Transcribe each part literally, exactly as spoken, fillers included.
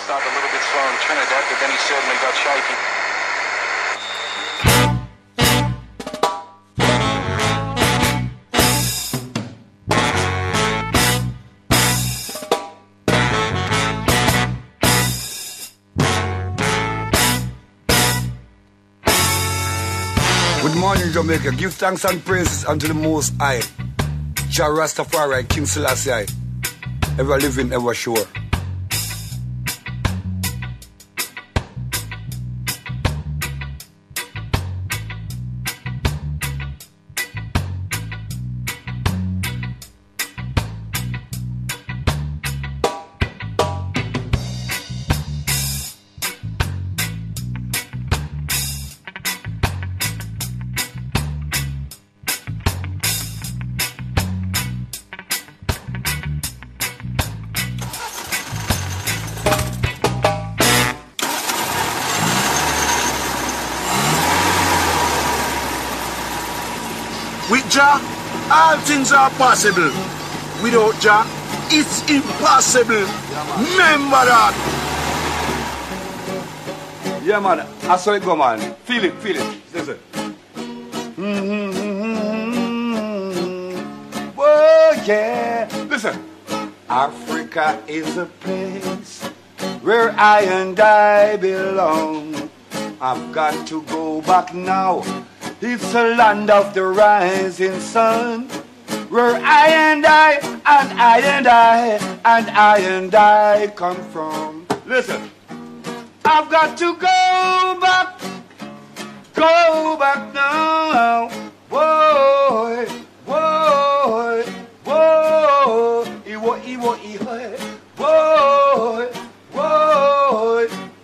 started a little bit slow in Trinidad, but then he certainly got shaky. Good morning, Jamaica. Give thanks and praises unto the Most High, Jah Rastafari, King Selassie, ever living, ever sure. With Jah, all things are possible. Without Jah, it's impossible. Remember that. Yeah, man. I saw it go, man. Feel it, feel it. Listen. Mm-hmm. Whoa, yeah. Listen. Africa is a place where I and I belong. I've got to go back now. It's a land of the rising sun, where I and I, and I and I, and I and I come from. Listen, I've got to go back, go back now. Whoa, whoa, whoa, Iwo, Iwo, Iwo, whoa, whoa,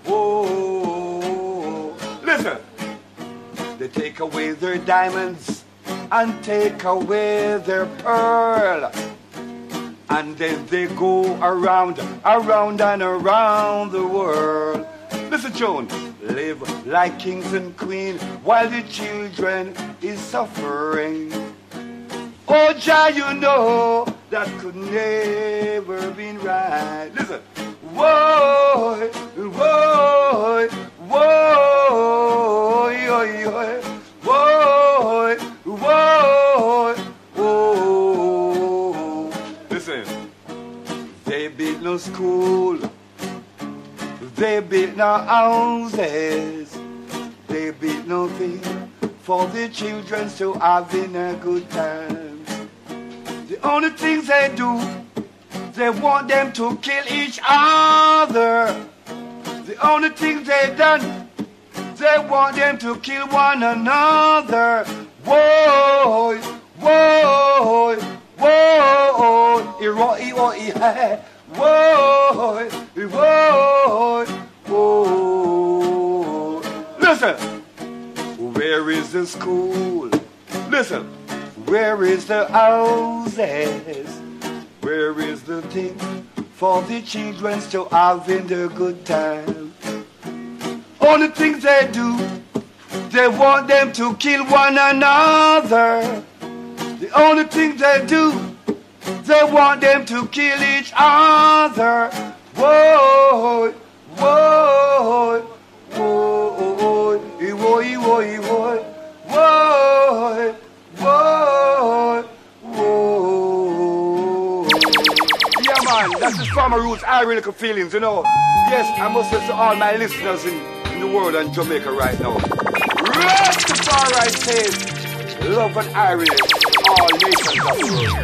whoa. Listen. They take away their diamonds and take away their pearl, and then they go around, around and around the world. Listen, Joan, live like kings and queens while the children is suffering. Oh, Jah, you know that could never be right. Listen, whoa, whoa, whoa, yo, yo, whoa, whoa, whoa. Listen, they build no school, they build no houses, they build nothing for the children to have in a good time. The only things they do, they want them to kill each other. The only things they done, they want them to kill one another. Whoa, whoa, whoa, Iro, Iro, Iro, whoa, whoa, whoa. Listen, where is the school? Listen, where is the houses? Where is the thing for the children to have in the good time? All the things they do, they want them to kill one another. The only thing they do, they want them to kill each other. Whoa, whoa, whoa, whoa, whoa, whoa, whoa, whoa, whoa. Yeah, man, that's the Farmer Roots Irish feelings, you know. Yes, I must say to all my listeners in, in the world and Jamaica right now. Rastafari says, love and Irish, all nations of the world.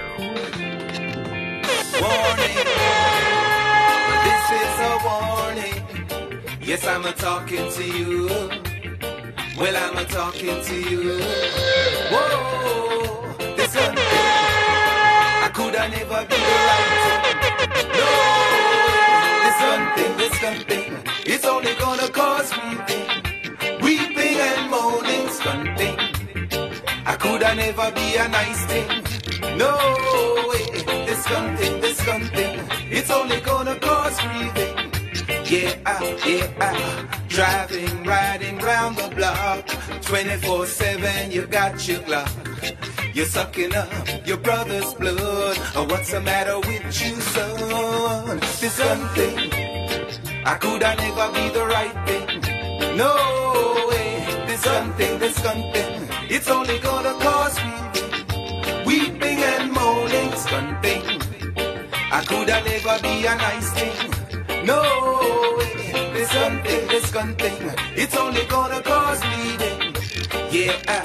Warning, this is a warning. Yes, I'm a talking to you. Well, I'm a talking to you. Whoa, this one thing, I could have never be the right. No, this one thing, this one thing, it's only gonna cause weeping, weeping and moaning, stunting. I could have never be a nice thing. No way, this one thing, this one thing, it's only gonna cause grieving. Yeah, yeah, driving, riding round the block, twenty-four seven, you got your Glock. You're sucking up your brother's blood. Oh, what's the matter with you, son? This one thing, I could have never be the right thing. No way, this gun thing, this gun thing, it's only gonna cause me weeping and moaning. This gun thing, I could have never be a nice thing. No way, this gun thing, this gun thing, it's only gonna cause bleeding. Yeah.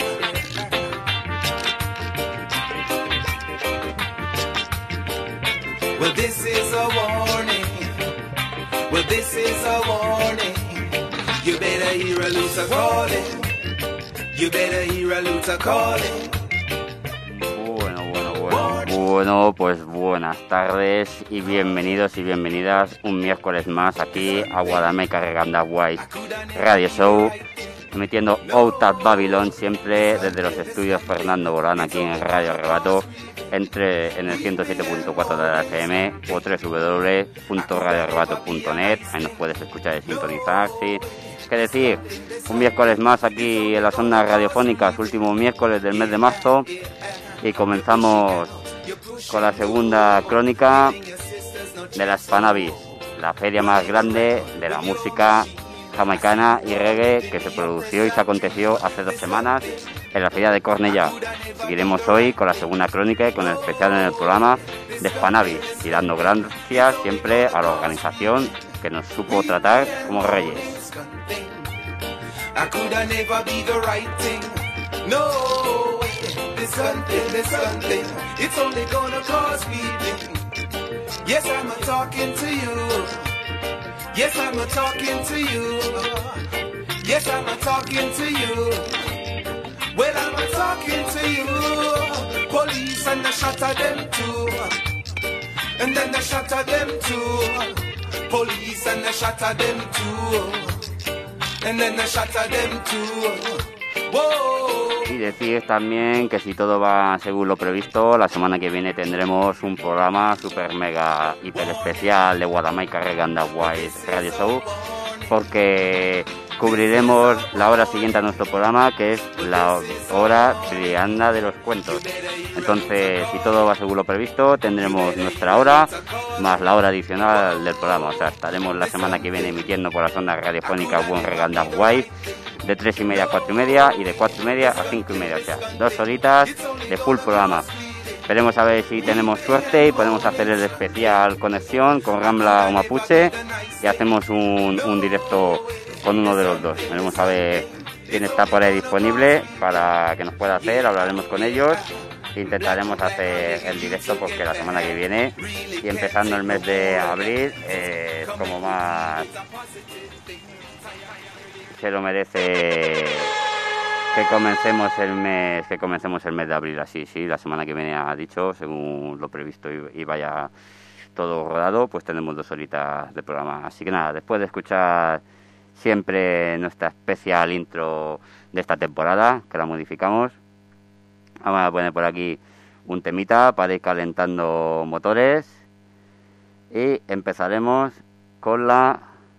Well, this is a warning. Well, this is a warning. You better hear a Luther calling. You better hear a Luther calling. Bueno, bueno, bueno. Bueno, pues buenas tardes y bienvenidos y bienvenidas un miércoles más aquí a Guadalajara Reganda White Radio Show, emitiendo Out of Babylon siempre desde los estudios Fernando Bolán aquí en Radio Arrebato, entre en el ciento siete punto cuatro de la F M o doble u doble u doble u punto radio arrebato punto net. Ahí nos puedes escuchar y sintonizar, sí. ¿Qué decir? Un miércoles más aquí en las ondas radiofónicas, último miércoles del mes de marzo, y comenzamos con la segunda crónica de la Spanavis, la feria más grande de la música jamaicana y reggae que se produció y se aconteció hace dos semanas en la feria de Cornellá. Seguiremos hoy con la segunda crónica y con el especial en el programa de Spanavis, y dando gracias siempre a la organización que nos supo tratar como reyes. I could have never be the right thing. No way, this something, this something, it's only gonna cause bleeding. Yes, I'm a talking to you. Yes, I'm a talking to you. Yes, I'm a talking to you. Well, I'm a talking to you. Police and the shot at them too. And then the shot at them too. Police and the shot at them too. And then the shot at them too. Whoa. Y decir también que si todo va según lo previsto, la semana que viene tendremos un programa super mega hiper especial de Guadalajara Reganda White Radio Show, porque cubriremos la hora siguiente a nuestro programa, que es la hora trianda de los cuentos. Entonces, si todo va según lo previsto, tendremos nuestra hora más la hora adicional del programa. O sea, estaremos la semana que viene emitiendo por las ondas radiofónicas Buen Reganda White de tres y media a cuatro y media y de cuatro y media a cinco y media. O sea, dos horitas de full programa. Esperemos a ver si tenemos suerte y podemos hacer el especial conexión con Rambla o Mapuche y hacemos un, un directo con uno de los dos. Veremos a ver quién está por ahí disponible para que nos pueda hacer, hablaremos con ellos. Intentaremos hacer el directo porque la semana que viene y empezando el mes de abril eh, es como más se lo merece que comencemos el mes que comencemos el mes de abril así, sí, la semana que viene ha dicho, según lo previsto y, y vaya todo rodado, pues tenemos dos horitas de programa. Así que nada, después de escuchar siempre nuestra especial intro de esta temporada, que la modificamos, vamos a poner por aquí un temita para ir calentando motores y empezaremos con la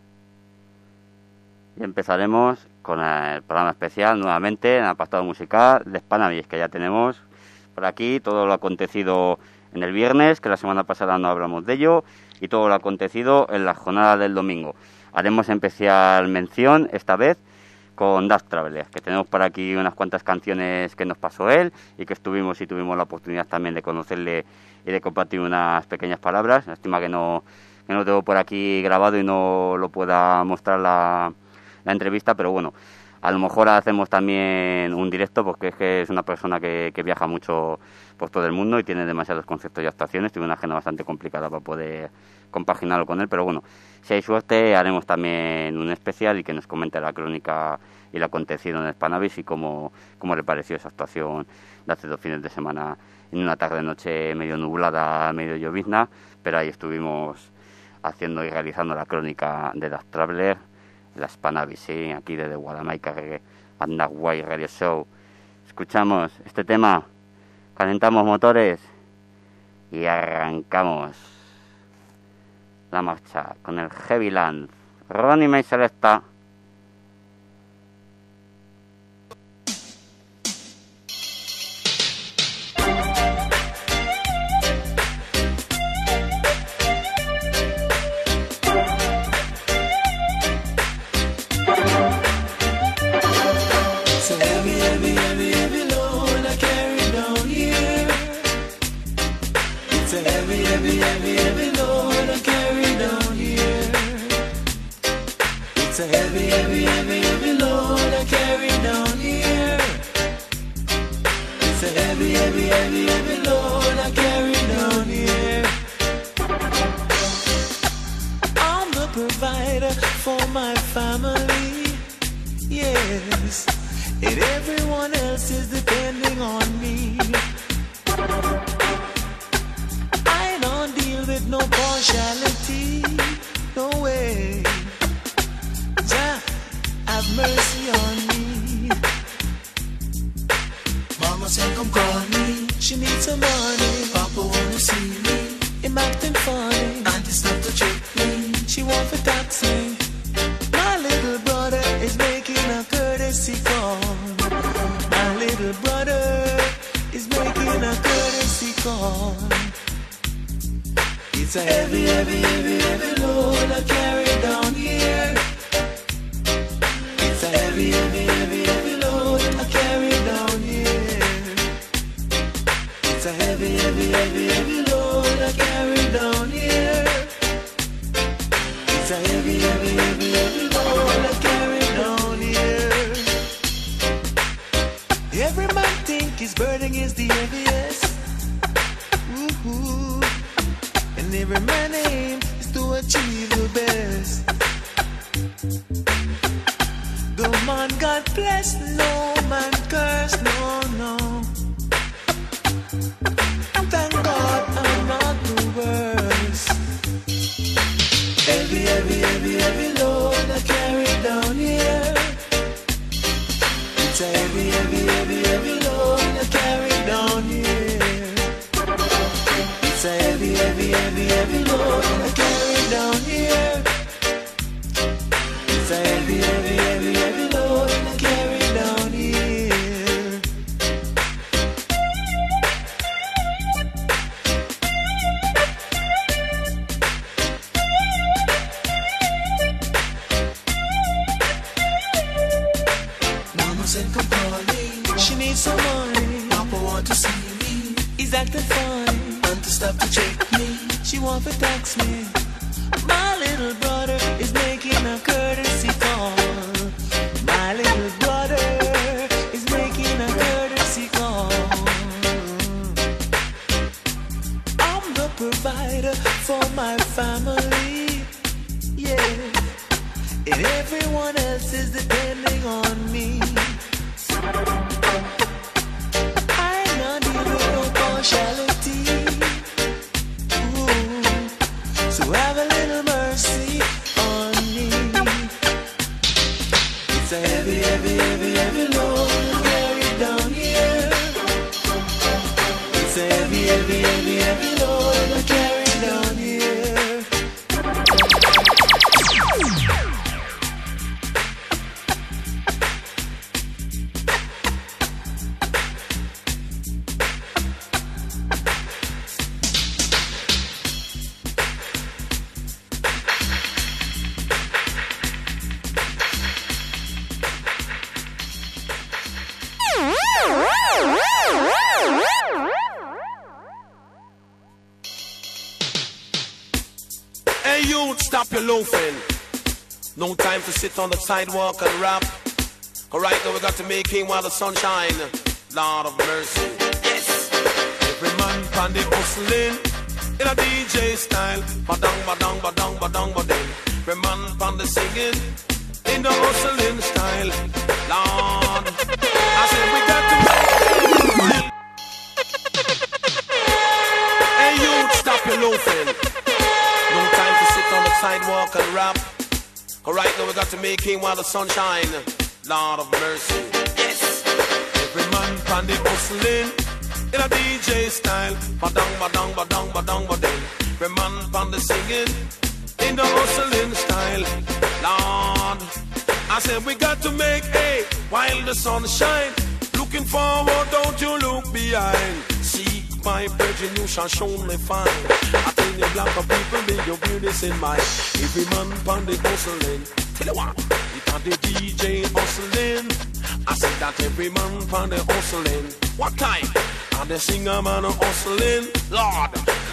y empezaremos con el programa especial nuevamente en el apartado musical de Spanavis, que ya tenemos por aquí todo lo acontecido en el viernes, que la semana pasada no hablamos de ello, y todo lo acontecido en la jornada del domingo. Haremos especial mención esta vez con Daft Traveler, que tenemos por aquí unas cuantas canciones que nos pasó él y que estuvimos y tuvimos la oportunidad también de conocerle y de compartir unas pequeñas palabras. Lástima que no, que no tengo por aquí grabado y no lo pueda mostrar la, la entrevista, pero bueno, a lo mejor hacemos también un directo porque es que es una persona que, que viaja mucho por todo el mundo y tiene demasiados conciertos y actuaciones. Tiene una agenda bastante complicada para poder compaginarlo con él, pero bueno, si hay suerte haremos también un especial y que nos comente la crónica y lo acontecido en Spanavis y cómo, cómo le pareció esa actuación de hace dos fines de semana en una tarde-noche medio nublada, medio llovizna, pero ahí estuvimos haciendo y realizando la crónica de Daft Traveler, la Spanavis, ¿sí? Aquí desde Guadalajara Reganda White Radio Show. Escuchamos este tema, calentamos motores y arrancamos la marcha con el Heavy Land. Ronnie May Selecta. heavy, heavy, heavy, heavy load I carry down here. It's a heavy, heavy, heavy, heavy load I carry down here. It's a heavy, heavy, heavy, heavy load I carry down here. I'm the provider for my family, yes, and everyone else is depending on me. I don't deal with no partiality, no way. Jah, have mercy on me. Mama said come call me, she needs some money. Papa wanna see me, him acting funny. Auntie stop to check me, she want to tax me. My little brother is making a courtesy call. My little brother is making a courtesy call. It's a heavy, heavy, heavy, heavy load I carry down here. It's a heavy, heavy, heavy, heavy load I carry down here. It's a heavy, heavy, heavy, heavy load I carry down here. It's a heavy, heavy, heavy, heavy load I carry down here. Every man think his burden is the heaviest. Woo-hoo. And every man aim is to achieve the best. The man God bless, no man curse, no, no. Thank God I'm not the worst. Heavy, heavy, heavy, heavy load I carry down here. It's a heavy, heavy, heavy, heavy load I carry down here. It's a heavy, heavy, heavy, heavy load I carry down here. It's a heavy, heavy, heavy, heavy load I carry down here. Mama said come call me, she needs some money. Papa want to see me, he's acting funny. To stop to check me, she want to tax me. My little brother is making a courtesy call. My little brother is making a courtesy call. I'm the provider for my family, yeah, and everyone else is depending on me. I not deal with no partiality. So have a little mercy on me. It's a heavy, heavy, heavy, heavy load I carry down here. It's a heavy, heavy, heavy, heavy load I carry down here. Stop your loafing. No time to sit on the sidewalk and rap. Alright, now we got to make him while the sun shine. Lord of mercy. Yes. Every man pan the hustling in a D J style. Badang, badang, badang, badang, badang. Every man pan the singing in the hustling style. Lord, I said we got to make. Hey you, stop your loafing. No time to sit on the sidewalk and rap. Alright, now we got to make him while the sun shine. Lord of mercy. Yes. Every man pan the hustling in a D J style. Badang, badang, badang, badang, badang. Every man pan the singing in the hustling style. Lord, I said we got to make hay while the sun shine. Looking forward, don't you look behind. See my virgin, you shall surely find. I tell you, black of people, be your beauties in mind. Every man pan the hustling. Tell you what, it on the D J hustling. I said that every man pan the hustling. What time? And the singer man hustling. Lord,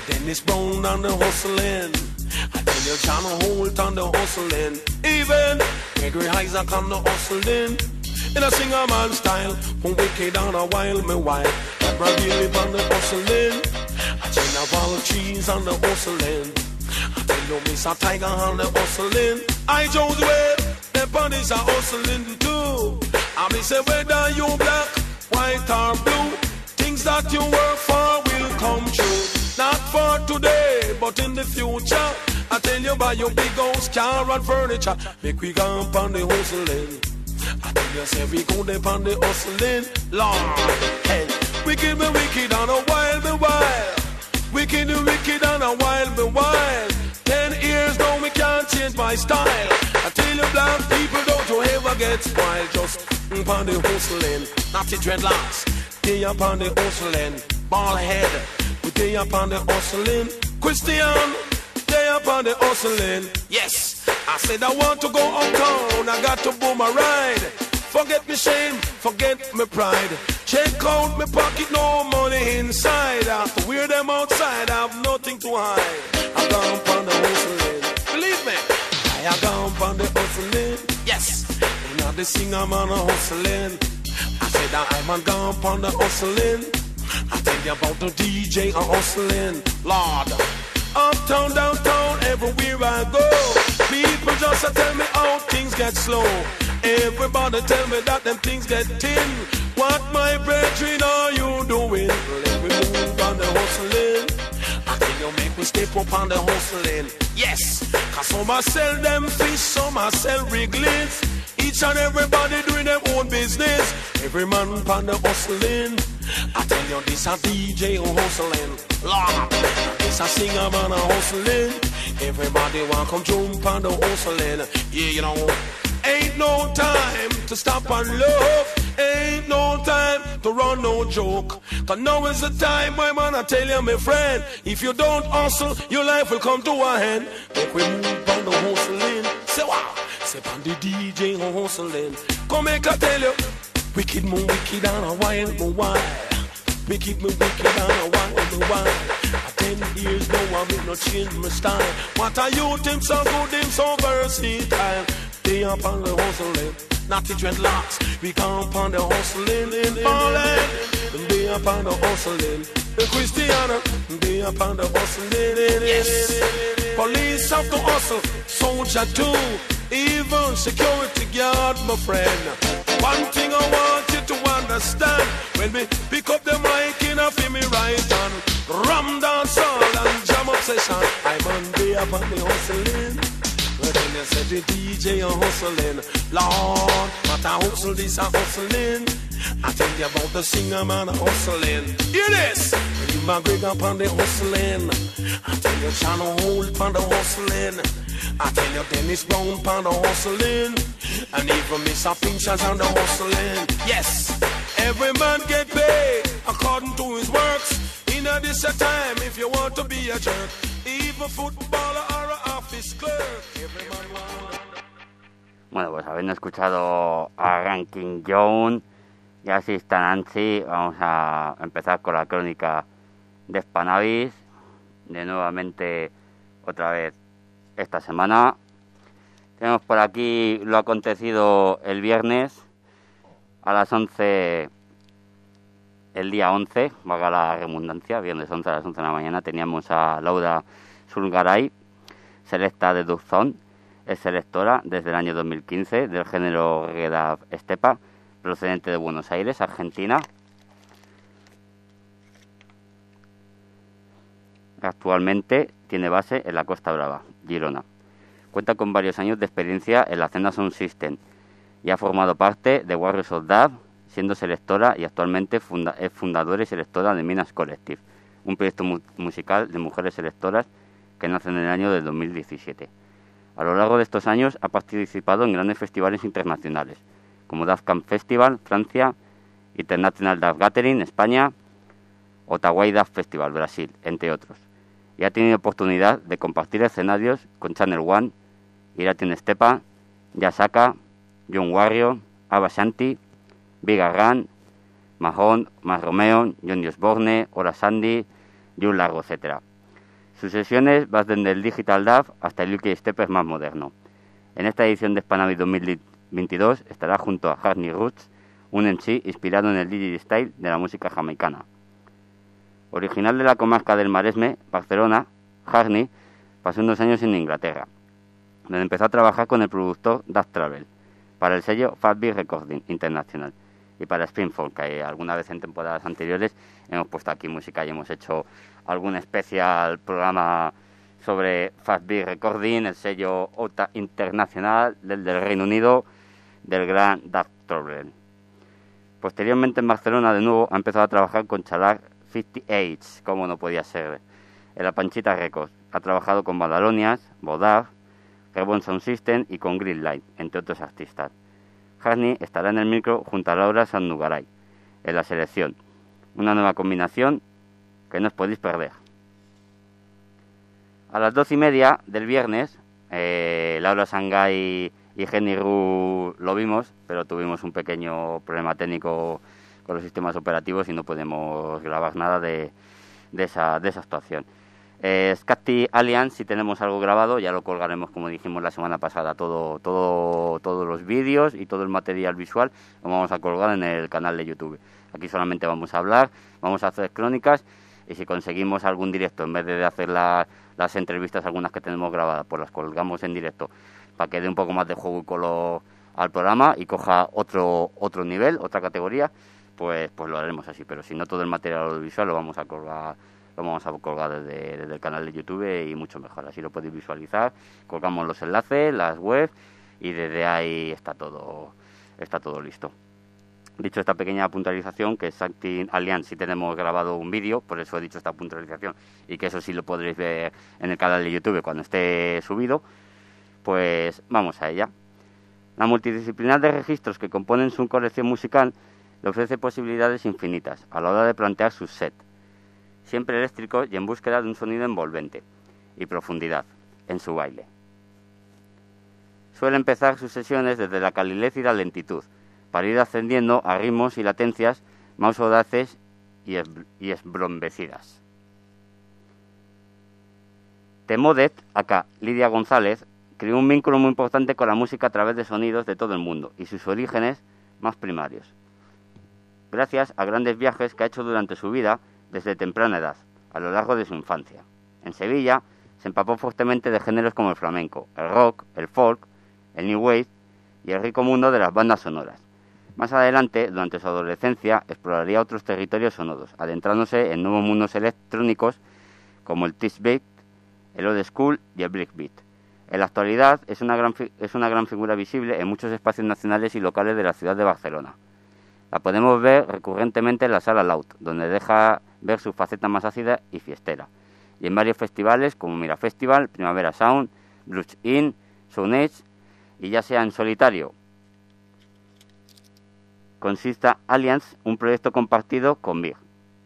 Dennis Brown on the hustling. I tell you John Holt on the hustling. Even Gregory Isaac on the hustling. In a singer man style, from wicked on a wild me wild. Brad Billy on the hustling. I tell you Val Cheese on the hustling. I tell you Mister Tiger on the hustling. I Jones Way, the bunnies are hustling too. I me say whether you black, white or blue, things that you work for will come true. Not for today, but in the future. I tell you buy your big house, car and furniture. Make we go up on the hustling. I tell you say we go up on the hustling. Lord, hey, wicked me wicked on a wild me wild. Wicked me wicked on a wild me wild. Ten years now we can't change my style. I tell you black people don't you ever get spoiled. Just upon the hustling, not the dreadlocks. They up on the hustling, ball head. We day up on the hustling. Christian, day up on the hustling. Yes, I said I want to go uptown. I got to boom a ride. Forget me shame, forget me pride. Check out me pocket, no money inside. I have to wear them outside, I have nothing to hide. I gone upon the hustling. Believe me, I have gone upon the hustling. Yes, you know the singer man a hustling. I said I'm a gone upon the hustling. I tell you about the D J a hustling. Lord, uptown, downtown, everywhere I go, people just a tell me how things get slow. Everybody tell me that them things get thin. What my brethren are you doing? Let me move on the hustling. I tell you make me step up on the hustling. Yes, cause some I sell them fish, some I sell wrigglings. Each and everybody doing their own business. Every man on the hustling. I tell you this a D J who hustling. Lord, this a singer man a hustling. Everybody want come jump on the hustling. Yeah, you know, ain't no time to stop and love. Ain't no time to run no joke. Cause now is the time, my man, I tell you, my friend. If you don't hustle, your life will come to an end. Make we move on the hustling. Say wow, say on the D J who hustling. Come make I tell you, wicked me wicked and a wild me wild. Wicked me wicked and a wild me wild. Ten years now I make no change my style. What a youth him so good, him so versatile. They up on the hustling, not the dreadlocks. We come up on the hustling in Holland. They up on the hustling. The Christiana, they up on the hustling. Yes. Police have to hustle, soldier too. Even security guard, my friend. One thing I want you to understand. When we pick up the mic in a feel me right on. Ram dance all and jam up session. I'm on day up on the hustling. But then you said the D J a hustling. Lord, what a hustle this a hustling. I tell you about the singer man a hustling. Hear this. You McGregor up on the hustling. I tell you Channel Holt on the hustling. I tell you Dennis Brown on the hustling. And even Mister Pinchers on the hustling. Yes, every man get paid according to his works. In a this a time if you want to be a jerk. Even footballer or a office clerk. Every man want. Bueno, pues habiendo escuchado a Ranking Jones y a Sista Nancy, vamos a empezar con la crónica de Spanavis. De nuevamente, otra vez, esta semana. Tenemos por aquí lo acontecido el viernes a las once, el día once, valga la redundancia, viernes once a las once de la mañana, teníamos a Laura Sulgaray, selecta de Dubzón, es selectora desde el año dos mil quince del género Reggae Estepa, procedente de Buenos Aires, Argentina. Actualmente tiene base en la Costa Brava, Girona. Cuenta con varios años de experiencia en la escena Sound System y ha formado parte de Warriors of Dub, siendo selectora y actualmente funda- es fundadora y selectora de Minas Collective, un proyecto mu- musical de mujeres selectoras que nace en el año de dos mil diecisiete. A lo largo de estos años ha participado en grandes festivales internacionales, como Dub Camp Festival, Francia, International Dub Gathering, España, Ottawa Dub Festival, Brasil, entre otros. Y ha tenido oportunidad de compartir escenarios con Channel One, Iratin Estepa, Yasaka, John Warrior, Abba Shanti, Big Arran, Mahon, Mas Romeo, John Osborne, Ora Sandy, Jun Largo, etcétera. Sus sesiones van desde el Digital Dub hasta el U K Steppers más moderno. En esta edición de Spanavis dos mil veintidós estará junto a Hackney Roots, un M C inspirado en el Digi Style de la música jamaicana. Original de la comarca del Maresme, Barcelona, Hackney pasó unos años en Inglaterra, donde empezó a trabajar con el productor Dub Travel para el sello Fat Beat Recording International y para Springfall, que alguna vez en temporadas anteriores hemos puesto aquí música y hemos hecho algún especial programa sobre Fat Beat Recording, el sello O T A internacional del, del Reino Unido, del gran Dub Travel. Posteriormente en Barcelona de nuevo ha empezado a trabajar con Chalar cincuenta y ocho, como no podía ser, en la Panchita Records. Ha trabajado con Badalonias, Bodar, Reborn Sound System y con Greenlight, entre otros artistas. Hackney estará en el micro junto a Laura Sandugaray en la selección. Una nueva combinación que no os podéis perder. A las doce y media del viernes, eh, Laura Sangay y Jenny Ru lo vimos, pero tuvimos un pequeño problema técnico con los sistemas operativos y no podemos grabar nada de, de, esa, de esa actuación. Eh, Scatty Alliance, si tenemos algo grabado, ya lo colgaremos, como dijimos la semana pasada, todo, todo, todos los vídeos y todo el material visual lo vamos a colgar en el canal de YouTube. Aquí solamente vamos a hablar, vamos a hacer crónicas y si conseguimos algún directo, en vez de hacer la, las entrevistas, algunas que tenemos grabadas, pues las colgamos en directo para que dé un poco más de juego y color al programa y coja otro, otro nivel, otra categoría, pues, pues lo haremos así. Pero si no, todo el material audiovisual lo vamos a colgar lo vamos a colgar desde, desde el canal de YouTube y mucho mejor, así lo podéis visualizar. Colgamos los enlaces, las webs y desde ahí está todo está todo listo. Dicho esta pequeña puntualización, que es Acting Alliance, sí tenemos grabado un vídeo, por eso he dicho esta puntualización, y que eso sí lo podréis ver en el canal de YouTube cuando esté subido, pues vamos a ella. La multidisciplinar de registros que componen su colección musical le ofrece posibilidades infinitas a la hora de plantear sus sets, siempre eléctricos y en búsqueda de un sonido envolvente y profundidad en su baile. Suele empezar sus sesiones desde la calidez y la lentitud, para ir ascendiendo a ritmos y latencias más audaces y, es, y esbrombecidas. Temodet, acá Lidia González, creó un vínculo muy importante con la música a través de sonidos de todo el mundo y sus orígenes más primarios, gracias a grandes viajes que ha hecho durante su vida desde temprana edad, a lo largo de su infancia. En Sevilla se empapó fuertemente de géneros como el flamenco, el rock, el folk, el new wave y el rico mundo de las bandas sonoras. Más adelante, durante su adolescencia, exploraría otros territorios sonoros, adentrándose en nuevos mundos electrónicos como el Test Beat, el Old School y el Breakbeat. En la actualidad es una, gran fi- es una gran figura visible en muchos espacios nacionales y locales de la ciudad de Barcelona. La podemos ver recurrentemente en la Sala Loud, donde deja ver su faceta más ácida y fiestera, y en varios festivales como Mira Festival, Primavera Sound, Blues In, Sound Age, y ya sea en solitario con Sista Alliance, un proyecto compartido con Big.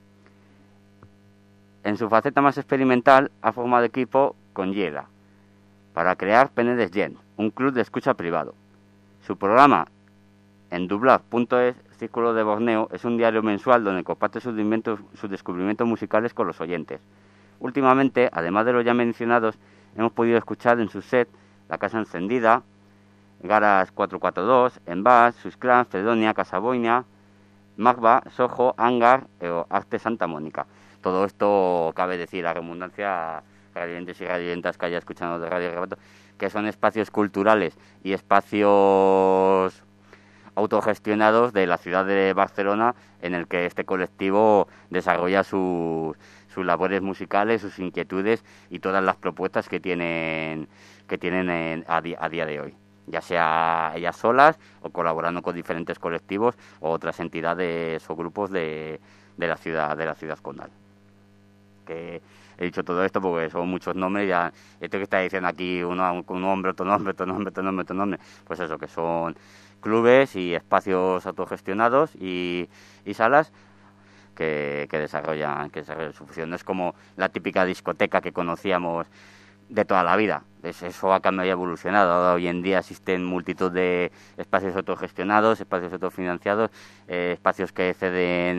En su faceta más experimental ha formado equipo con Yela para crear Penedes Gen, un club de escucha privado. Su programa en dublab punto es, Círculo de Borneo, es un diario mensual donde comparte sus, sus descubrimientos musicales con los oyentes. Últimamente, además de los ya mencionados, hemos podido escuchar en su set La Casa Encendida, Garas cuatro cuatro dos, Envas, Susclan, Fredonia, Casaboina, Magba, Soho, Hangar o Arte Santa Mónica. Todo esto cabe decir, a redundancia, radioyentes y radioyentas que haya escuchado de Radio Rebato, que son espacios culturales y espacios autogestionados de la ciudad de Barcelona, en el que este colectivo desarrolla sus, sus labores musicales, sus inquietudes y todas las propuestas que tienen que tienen en, a, di, a día de hoy, ya sea ellas solas o colaborando con diferentes colectivos o otras entidades o grupos de, de la ciudad de la ciudad condal. Que he dicho todo esto porque son muchos nombres, ya esto que está diciendo aquí uno, un nombre, otro nombre, otro nombre, otro nombre, otro nombre, pues eso, que son clubes y espacios autogestionados y, y salas que, que desarrollan que desarrollan su función. No es como la típica discoteca que conocíamos de toda la vida. Eso ha cambiado y evolucionado. Hoy en día existen multitud de espacios autogestionados, espacios autofinanciados, eh, espacios que ceden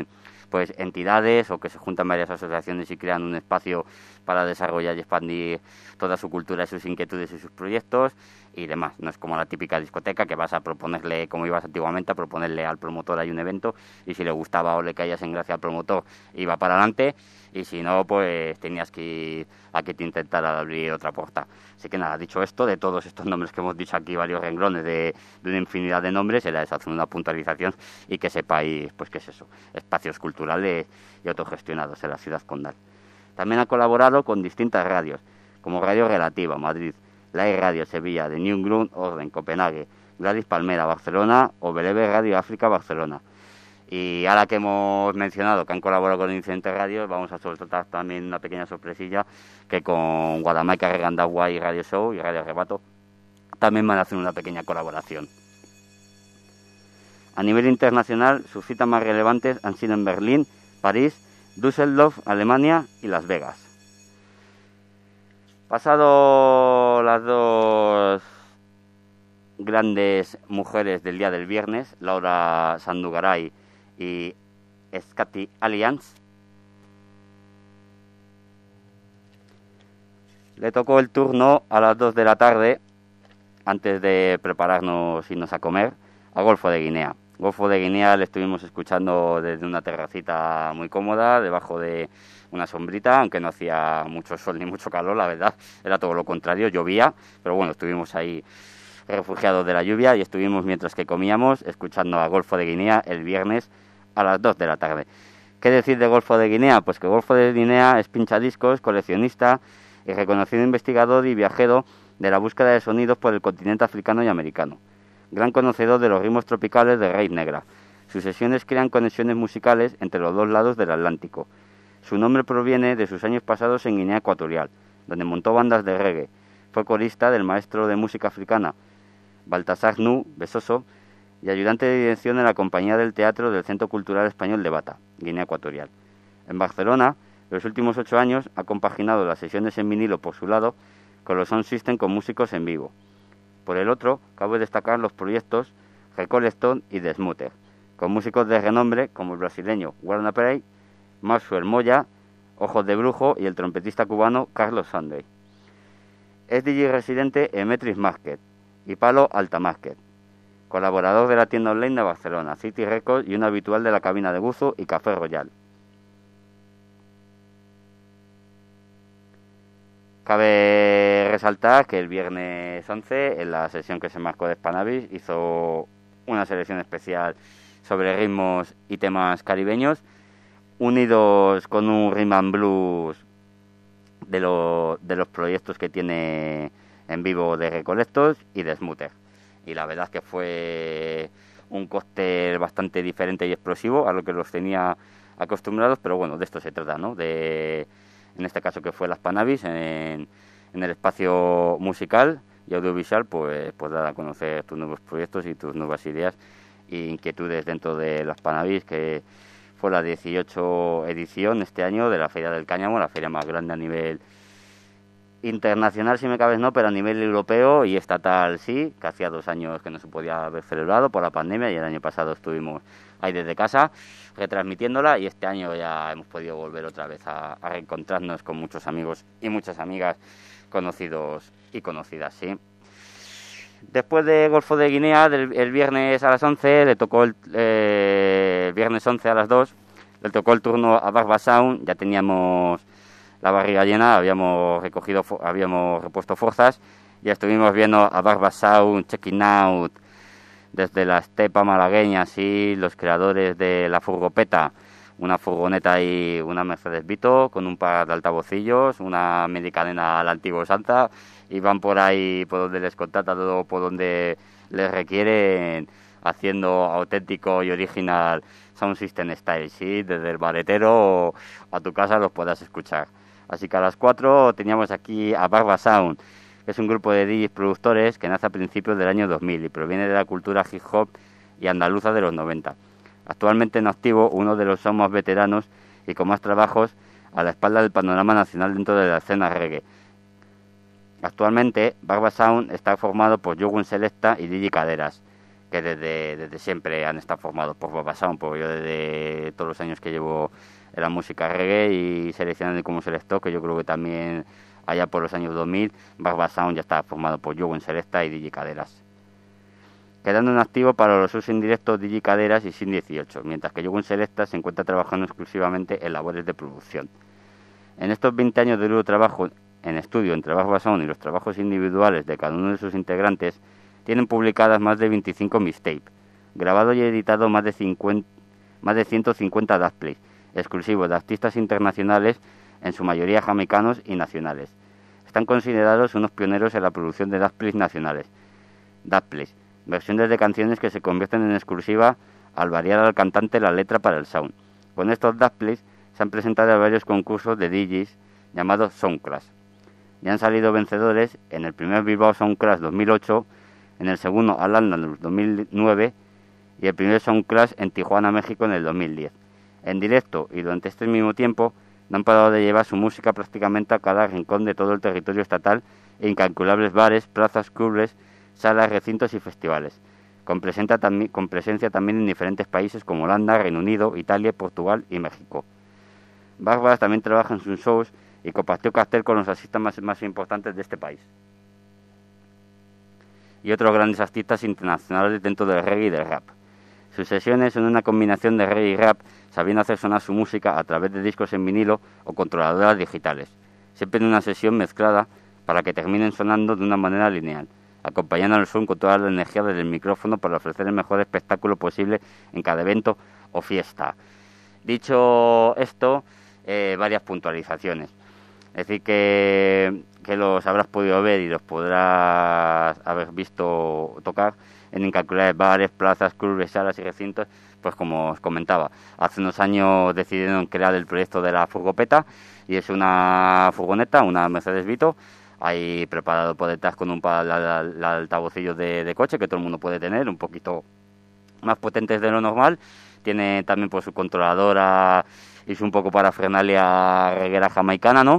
pues entidades o que se juntan varias asociaciones y crean un espacio para desarrollar y expandir toda su cultura, sus inquietudes y sus proyectos y demás. No es como la típica discoteca que vas a proponerle, como ibas antiguamente, a proponerle al promotor hay un evento y si le gustaba o le caías en gracia al promotor iba para adelante y si no, pues tenías que ir a que te intentara abrir otra puerta. Así que nada, dicho esto, de todos estos nombres que hemos dicho aquí, varios renglones de, de una infinidad de nombres, era eso, hacer una puntualización y que sepáis, pues qué es eso, espacios culturales y autogestionados en la ciudad condal. También ha colaborado con distintas radios, como Radio Relativa, Madrid, La E Radio Sevilla, de New Grund Orden, Copenhague, Gladys Palmera, Barcelona o Beleve Radio África, Barcelona. Y ahora que hemos mencionado que han colaborado con Incidente Radio, vamos a soltar también una pequeña sorpresilla que con Guadamaica, Regandagua y Radio Show y Radio Arrebato también van a hacer una pequeña colaboración. A nivel internacional, sus citas más relevantes han sido en Berlín, París, Düsseldorf, Alemania y Las Vegas. Pasado las dos grandes mujeres del día del viernes, Laura Sandugaray y Scotty Alliance, le tocó el turno a las dos de la tarde, antes de prepararnos irnos a comer, a Golfo de Guinea. Golfo de Guinea le estuvimos escuchando desde una terracita muy cómoda, debajo de una sombrita, aunque no hacía mucho sol ni mucho calor, la verdad, era todo lo contrario, llovía, pero bueno, estuvimos ahí refugiados de la lluvia y estuvimos mientras que comíamos escuchando a Golfo de Guinea el viernes a las dos de la tarde. ¿Qué decir de Golfo de Guinea? Pues que Golfo de Guinea es pinchadiscos, coleccionista y reconocido investigador y viajero de la búsqueda de sonidos por el continente africano y americano. Gran conocedor de los ritmos tropicales de raíz negra. Sus sesiones crean conexiones musicales entre los dos lados del Atlántico. Su nombre proviene de sus años pasados en Guinea Ecuatorial, donde montó bandas de reggae. Fue corista del maestro de música africana Baltasar Nu Besoso y ayudante de dirección en la compañía del teatro del Centro Cultural Español de Bata, Guinea Ecuatorial. En Barcelona, en los últimos ocho años, ha compaginado las sesiones en vinilo por su lado con los sound system con músicos en vivo. Por el otro, cabe destacar los proyectos Recollecton y The Smooter, con músicos de renombre como el brasileño Warner Prey, Maxwell Moya, Ojos de Brujo y el trompetista cubano Carlos Sunday. Es D J residente en Metris Market y Palo Alta Market, colaborador de la tienda online de Barcelona, City Records y un habitual de la cabina de buzo y Café Royal. Cabe resaltar que el viernes once, en la sesión que se marcó de Spanavis, hizo una selección especial sobre ritmos y temas caribeños, unidos con un rhythm and blues de, lo, de los proyectos que tiene en vivo de Recollectos y de Smooter. Y la verdad es que fue un cóctel bastante diferente y explosivo a lo que los tenía acostumbrados, pero bueno, de esto se trata, ¿no? De, en este caso que fue las Spanavis, en, en el espacio musical y audiovisual, pues, pues dar a conocer tus nuevos proyectos y tus nuevas ideas e inquietudes dentro de las Spanavis, que fue la dieciocho edición este año de la Feria del Cáñamo, la feria más grande a nivel internacional, si me cabes no, pero a nivel europeo y estatal sí, que hacía dos años que no se podía haber celebrado por la pandemia y el año pasado estuvimos ahí desde casa retransmitiéndola y este año ya hemos podido volver otra vez a, a reencontrarnos con muchos amigos y muchas amigas conocidos y conocidas, sí. Después de Golfo de Guinea, del, el viernes a las once, le tocó el, eh, el viernes once a las dos, le tocó el turno a Barba Sound, ya teníamos la barriga llena, habíamos recogido, habíamos repuesto fuerzas, ya estuvimos viendo a Barba Sound, Checking Out, desde la estepa malagueña, sí, los creadores de la furgopeta, una furgoneta y una Mercedes Vito, con un par de altavocillos, una medicadena a la antigua santa, y van por ahí, por donde les contrata, todo por donde les requieren, haciendo auténtico y original Sound System Style, sí, desde el baretero a tu casa los puedas escuchar. Así que a las cuatro teníamos aquí a Barba Sound, que es un grupo de D Js productores que nace a principios del año dos mil y proviene de la cultura hip hop y andaluza de los noventa. Actualmente en activo, uno de los son más veteranos y con más trabajos a la espalda del panorama nacional dentro de la escena reggae. Actualmente, Barba Sound está formado por Jogun Selecta y D J Caderas, que desde, desde siempre han estado formados por Barba Sound, porque yo desde todos los años que llevo en la música reggae y seleccionando como selector, que yo creo que también allá por los años dos mil, Barba Sound ya estaba formado por Joe Selecta y D J Caderas. Quedando en activo para los usos indirectos D J Caderas y Sin dieciocho, mientras que Joe Selecta se encuentra trabajando exclusivamente en labores de producción. En estos veinte años de duro trabajo en estudio entre Barba Sound y los trabajos individuales de cada uno de sus integrantes, tienen publicadas más de veinticinco mixtapes, grabado y editado más de, cincuenta, más de ciento cincuenta dubplays, exclusivos de artistas internacionales, en su mayoría jamaicanos y nacionales. Están considerados unos pioneros en la producción de dubplays nacionales. Dubplays, versiones de canciones que se convierten en exclusiva al variar al cantante la letra para el sound. Con estos dubplays se han presentado a varios concursos de D Js llamados Soundclash. Ya han salido vencedores en el primer Bilbao Soundclash dos mil ocho, en el segundo Al-Andalus dos mil nueve y el primer Soundclash en Tijuana, México en el dos mil diez. En directo y durante este mismo tiempo no han parado de llevar su música prácticamente a cada rincón de todo el territorio estatal e incalculables bares, plazas, clubes, salas, recintos y festivales, con, tambi- con presencia también en diferentes países como Holanda, Reino Unido, Italia, Portugal y México. Barbas también trabaja en sus shows y compartió cartel con los artistas más, más importantes de este país y otros grandes artistas internacionales dentro del reggae y del rap. Sus sesiones son una combinación de reggae y rap, sabiendo hacer sonar su música a través de discos en vinilo o controladoras digitales, siempre en una sesión mezclada para que terminen sonando de una manera lineal, acompañando al son con toda la energía desde el micrófono para ofrecer el mejor espectáculo posible en cada evento o fiesta. Dicho esto, eh, varias puntualizaciones. Es decir, que, que los habrás podido ver y los podrás haber visto tocar en incalculables bares, plazas, clubes, salas y recintos, pues como os comentaba, hace unos años decidieron crear el proyecto de la furgopeta, y es una furgoneta, una Mercedes Vito, ahí preparado por detrás con un par de altavocillos de, de coche que todo el mundo puede tener, un poquito más potentes de lo normal. Tiene también por su controladora y su un poco parafernalia reguera jamaicana, ¿no?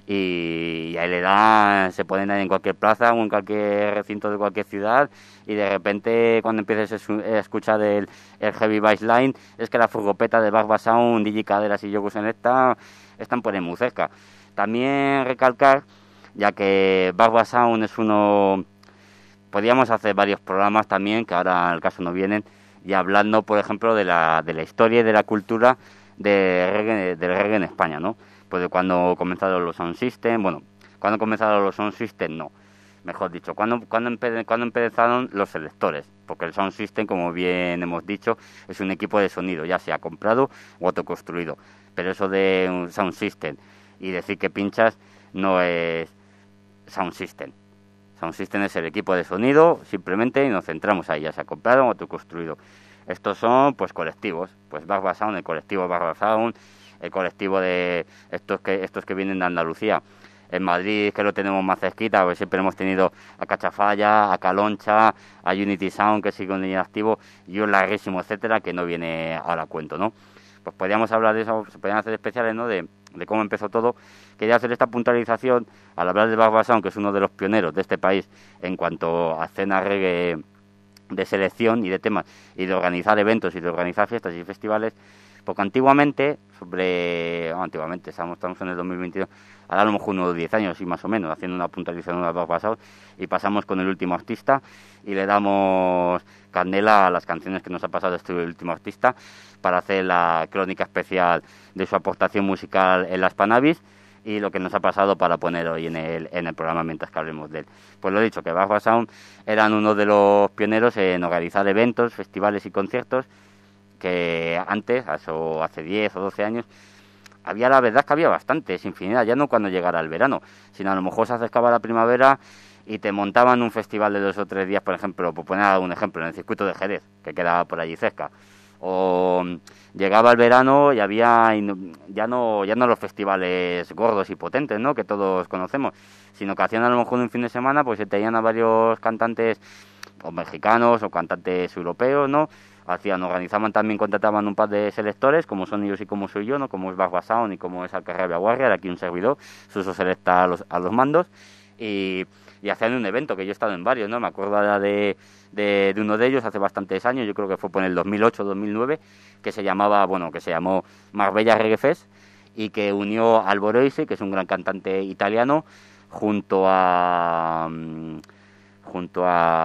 Y, y ahí le dan, se ponen ahí en cualquier plaza o en cualquier recinto de cualquier ciudad, y de repente cuando empieces a escuchar el, el heavy bassline, es que la furgopeta de Barba Sound, D J Caderas y Joe Selecta están por ahí muy cerca. También recalcar, ya que Barba Sound es uno, podríamos hacer varios programas también, que ahora al caso no vienen, y hablando, por ejemplo, de la, de la historia y de la cultura de reggae, del reggae en España, ¿no? Pues de cuando comenzaron los Sound System, bueno, cuando comenzaron los Sound System, no, mejor dicho, cuando, cuando, empe, cuando empezaron los selectores, porque el Sound System, como bien hemos dicho, es un equipo de sonido, ya sea comprado o autoconstruido, pero eso de un Sound System y decir que pinchas no es Sound System. Sound System es el equipo de sonido, simplemente, y nos centramos ahí, ya sea comprado o autoconstruido. Estos son, pues, colectivos, pues Barba Sound, el colectivo Barba Sound, el colectivo de estos que estos que vienen de Andalucía. En Madrid, que lo tenemos más cerquita, pues siempre hemos tenido a Cachafalla, a Caloncha, a Unity Sound, que sigue en activo, y un larguísimo, etcétera, que no viene ahora a cuento, ¿no? Pues podríamos hablar de eso, se podrían hacer especiales, ¿no?, de, de cómo empezó todo. Quería hacer esta puntualización al hablar de Barba Sound, que es uno de los pioneros de este país en cuanto a escena reggae de selección y de temas, y de organizar eventos y de organizar fiestas y festivales, porque antiguamente, sobre, oh, antiguamente, estamos, estamos en el dos mil veintidós, ahora a lo mejor unos diez años y más o menos, haciendo una puntualización de Barba Sound, y pasamos con el último artista y le damos candela a las canciones que nos ha pasado este último artista para hacer la crónica especial de su aportación musical en las Panavis y lo que nos ha pasado para poner hoy en el, en el programa mientras que hablemos de él. Pues lo he dicho, que Barba Sound eran uno de los pioneros en organizar eventos, festivales y conciertos, que antes, eso hace diez o doce años, había, la verdad que había bastantes, infinidad, ya no cuando llegara el verano, sino a lo mejor se acercaba la primavera y te montaban un festival de dos o tres días, por ejemplo, por poner algún ejemplo, en el circuito de Jerez, que quedaba por allí cerca. O llegaba el verano y había ya no ya no los festivales gordos y potentes, ¿no?, que todos conocemos, sino que hacían a lo mejor un fin de semana, pues se tenían a varios cantantes o mexicanos o cantantes europeos, ¿no? Hacían, organizaban también, contrataban un par de selectores, como son ellos y como soy yo, ¿no?, como es Barba Sound y como es Alcarrabia Warrior, aquí un servidor, Suso Selecta a los, a los mandos, y, y hacían un evento, que yo he estado en varios, ¿no? Me acuerdo ahora de, de, de uno de ellos hace bastantes años, yo creo que fue por el dos mil ocho dos mil nueve, que se llamaba, bueno, que se llamó Marbella Reggae Fest, y que unió a Alboroisi, que es un gran cantante italiano, junto a junto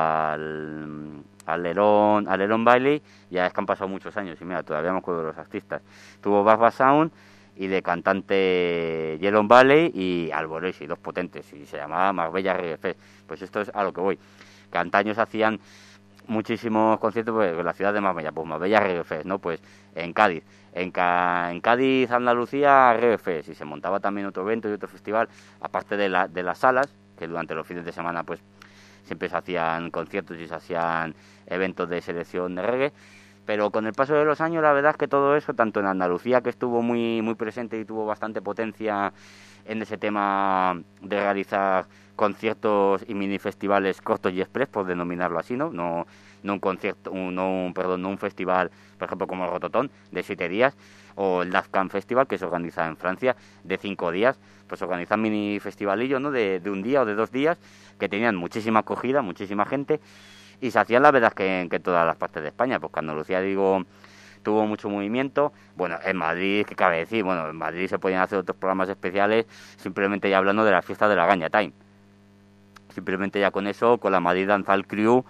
al al Lerón, al Lerón Bailey, ya es que han pasado muchos años y mira, todavía me acuerdo de los artistas. Tuvo Barba Sound y de cantante Yellow Valley y Alboroisi, dos potentes, y se llamaba Marbella Reggae Fest. Pues esto es a lo que voy, que antaños hacían muchísimos conciertos, pues, en la ciudad de Marbella, pues Marbella Reggae Fest, ¿no? Pues en Cádiz, en, Ca... en Cádiz, Andalucía, Reggae Fest, y se montaba también otro evento y otro festival, aparte de, la, de las salas, que durante los fines de semana, pues, siempre se hacían conciertos y se hacían eventos de selección de reggae, pero con el paso de los años la verdad es que todo eso, tanto en Andalucía, que estuvo muy muy presente y tuvo bastante potencia en ese tema de realizar conciertos y mini festivales cortos y express, por denominarlo así, ¿no? No, no un concierto, un, no un, perdón, no un festival, por ejemplo, como el Rototón, de siete días, o el Daft Camp Festival, que se organiza en Francia, de cinco días, pues organizan mini festivalillos, ¿no? De, de un día o de dos días, que tenían muchísima acogida, muchísima gente, y se hacían la verdad que en que todas las partes de España, porque Andalucía, digo, tuvo mucho movimiento. Bueno, en Madrid, ¿qué cabe decir? Bueno, en Madrid se podían hacer otros programas especiales, simplemente ya hablando de las fiestas de la Gaña Time. Simplemente ya con eso, con la Madrid Dancehall Crew,